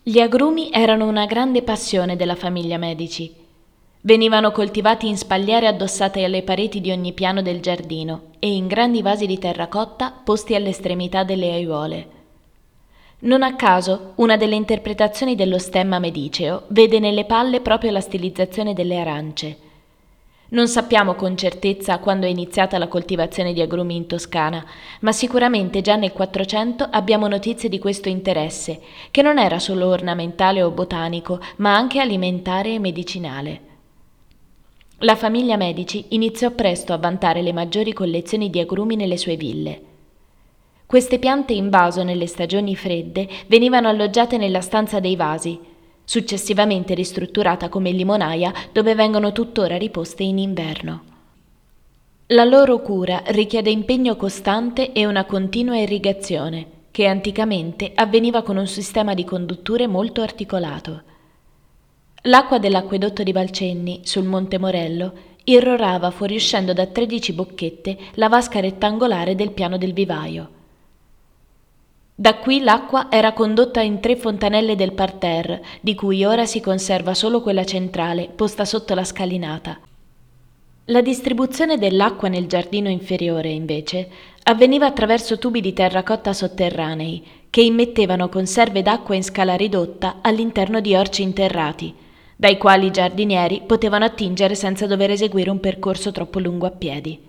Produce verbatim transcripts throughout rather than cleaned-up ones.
Gli agrumi erano una grande passione della famiglia Medici. Venivano coltivati in spalliere addossate alle pareti di ogni piano del giardino e in grandi vasi di terracotta posti all'estremità delle aiuole. Non a caso, una delle interpretazioni dello stemma mediceo vede nelle palle proprio la stilizzazione delle arance. Non sappiamo con certezza quando è iniziata la coltivazione di agrumi in Toscana, ma sicuramente già nel Quattrocento abbiamo notizie di questo interesse, che non era solo ornamentale o botanico, ma anche alimentare e medicinale. La famiglia Medici iniziò presto a vantare le maggiori collezioni di agrumi nelle sue ville. Queste piante in vaso nelle stagioni fredde venivano alloggiate nella stanza dei vasi, successivamente ristrutturata come limonaia dove vengono tuttora riposte in inverno. La loro cura richiede impegno costante e una continua irrigazione, che anticamente avveniva con un sistema di condutture molto articolato. L'acqua dell'acquedotto di Valcenni, sul Monte Morello, irrorava fuoriuscendo da tredici bocchette la vasca rettangolare del piano del vivaio. Da qui l'acqua era condotta in tre fontanelle del parterre, di cui ora si conserva solo quella centrale, posta sotto la scalinata. La distribuzione dell'acqua nel giardino inferiore, invece, avveniva attraverso tubi di terracotta sotterranei, che immettevano conserve d'acqua in scala ridotta all'interno di orci interrati, dai quali i giardinieri potevano attingere senza dover eseguire un percorso troppo lungo a piedi.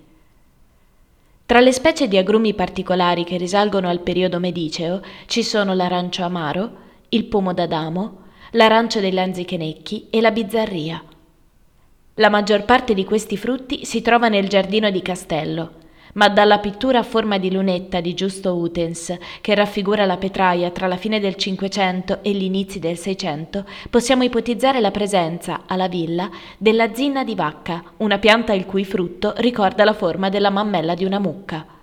Tra le specie di agrumi particolari che risalgono al periodo mediceo ci sono l'arancio amaro, il pomo d'Adamo, l'arancio dei lanzichenecchi e la bizzarria. La maggior parte di questi frutti si trova nel giardino di Castello, ma dalla pittura a forma di lunetta di Giusto Utens, che raffigura la Petraia tra la fine del Cinquecento e gli inizi del Seicento, possiamo ipotizzare la presenza, alla villa, della zinna di vacca, una pianta il cui frutto ricorda la forma della mammella di una mucca.